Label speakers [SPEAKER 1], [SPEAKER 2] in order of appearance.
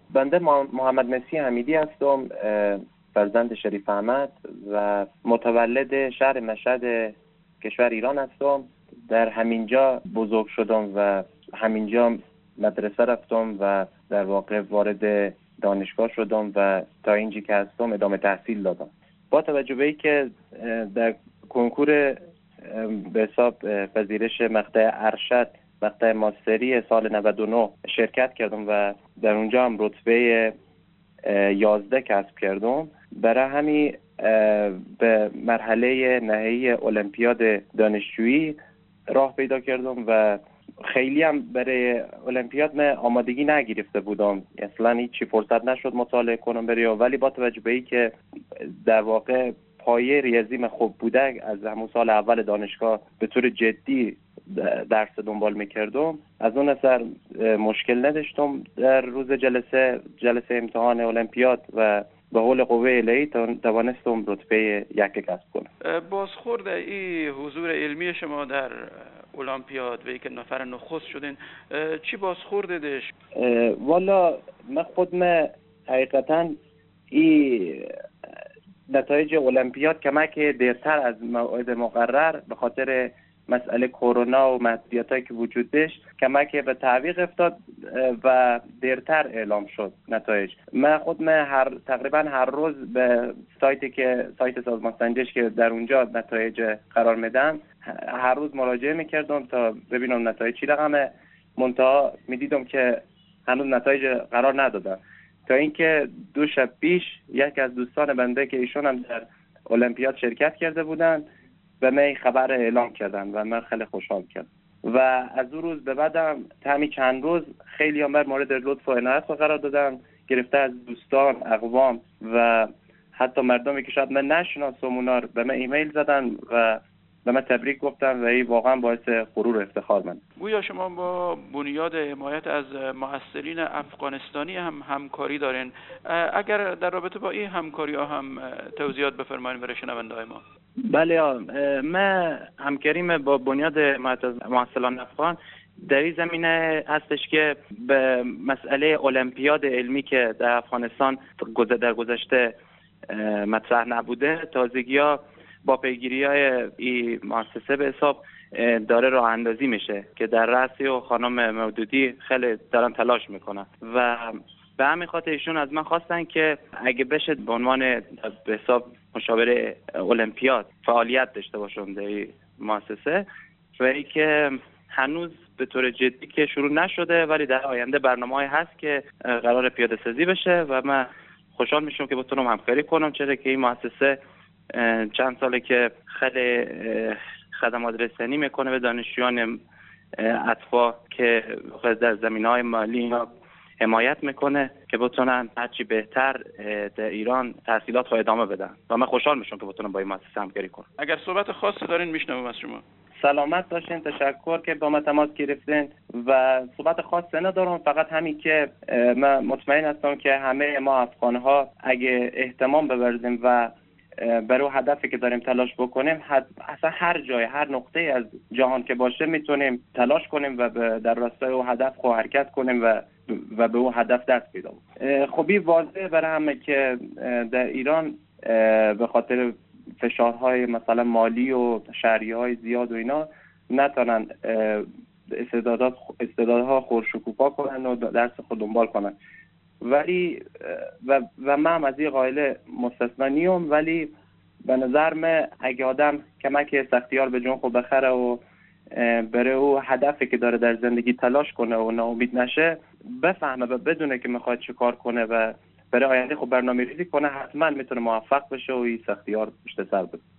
[SPEAKER 1] بنده محمد مسی حمیدی هستم، فرزند شریف احمد و متولد شهر مشهد کشور ایران هستم. در همینجا بزرگ شدم و همینجا مدرسه رفتم و در واقع وارد دانشگاه شدم و تا اینجا که هستم ادامه تحصیل دادم. با توجه به اینکه در کنکور به حساب پذیرش مقطع ارشد مقطع ماستری سال 99 شرکت کردم و در اونجا هم رتبه 11 کسب کردم، برای همین به مرحله نهایی المپیاد دانشجویی راه پیدا کردم و خیلی هم برای المپیاد من آمادگی نگرفته بودم، اصلا هیچی فرصت نشد مطالعه کنم ولی با توجه به این که در واقع پایه ریاضیم خوب بوده، از همون سال اول دانشگاه به طور جدی درس دنبال میکردم، از اون اثر مشکل نداشتم در روز جلسه امتحان المپیاد و به حول قوه الهی توانستم رتبه 1 کسب کنم.
[SPEAKER 2] بازخورد این حضور علمی شما در المپیاد و اینکه نفر نخست شدین، چی بازخورد داشت؟
[SPEAKER 1] والا من خودم حقیقتا این نتایج المپیاد کمک دیرتر از موعد مقرر به خاطر مسئله کرونا و محدودیتایی که وجود داشت کمک به تعویق افتاد و دیرتر اعلام شد نتایج. من خودم تقریبا هر روز به سایت سازمان سنجش که در اونجا نتایج قرار میدن هر روز مراجعه میکردم تا ببینم نتایج چی رقمه. منتها میدیدم که هنوز نتایج قرار ندادن، تا اینکه 2 شب پیش یک از دوستان بنده که ایشون هم در المپیاد شرکت کرده بودن به من خبر اعلام کردن و من خیلی خوشحال کردم و از اون روز به بعدم همین چند روز خیلی هم مورد لطف و عنایت قرار دادن، گرفته از دوستان، اقوام و حتی مردمی که شاید من نشناسم اونا به من ایمیل زدن و به من تبریک گفتن و این واقعا باعث غرور و افتخار من.
[SPEAKER 2] گویا شما با بنیاد حمایت از مؤثرین افغانستانی هم همکاری دارین، اگر در رابطه با این همکاری ها هم توضیحات بفرمایید برای شنونده‌های ما.
[SPEAKER 1] بله، من همکاریم با بنیاد حمایت از مؤثران افغان در این زمینه هستش که به مسئله المپیاد علمی که در افغانستان در گذشته مطرح نبوده، تازگی‌ها با پیگیری‌های این مؤسسه به حساب داره راه اندازی میشه که در رأسی و خانم مودودی خیلی دارن تلاش میکنن و به همین خاطر ایشون از من خواستن که اگه بشه به عنوان به حساب مشاور المپیاد فعالیت داشته باشم در این مؤسسه و اینکه هنوز به طور جدی که شروع نشده ولی در آینده برنامه‌ای هست که قرار پیاده سازی بشه و من خوشحال میشم که بتونم همکاری کنم، چرا که این مؤسسه چند ساله که خیلی خدمات رسانی میکنه به دانشجویان اطفا که در زمینه‌های مالی حمایت میکنه که بتونن هرچی بهتر در ایران تحصیلات رو ادامه بدن و من خوشحال میشم که بتونم با این مؤسسه همکاری کنم.
[SPEAKER 2] اگر صحبت خاصی دارین میشنوم از شما.
[SPEAKER 1] سلامت باشین، تشکر که با من تماس گرفتین و صحبت خاصی ندارم، فقط همین که من مطمئن هستم که همه ما افغان‌ها اگه اهتمام بورزیم و برای هدفی که داریم تلاش بکنیم، اصلا هر جای هر نقطه از جهان که باشه میتونیم تلاش کنیم و در راستای اون هدف حرکت کنیم و به اون هدف دست پیدا کنیم. خب این واضحه برای همه که در ایران به خاطر فشارهای مثلا مالی و شهریه‌های زیاد و اینا نتونن استعدادها خورشکوفا کنن و درس خود دنبال کنن، ولی و من هم از این قائله مستثنا نیم، ولی به نظر من اگه آدم کمک سختیار به جون خود بخره و برای او هدفی که داره در زندگی تلاش کنه و ناامید نشه، بفهمه و بدونه که میخواد چه کار کنه و برای آینده خود برنامه ریزی کنه، حتما میتونه موفق بشه و این سختیار پشت سر بده.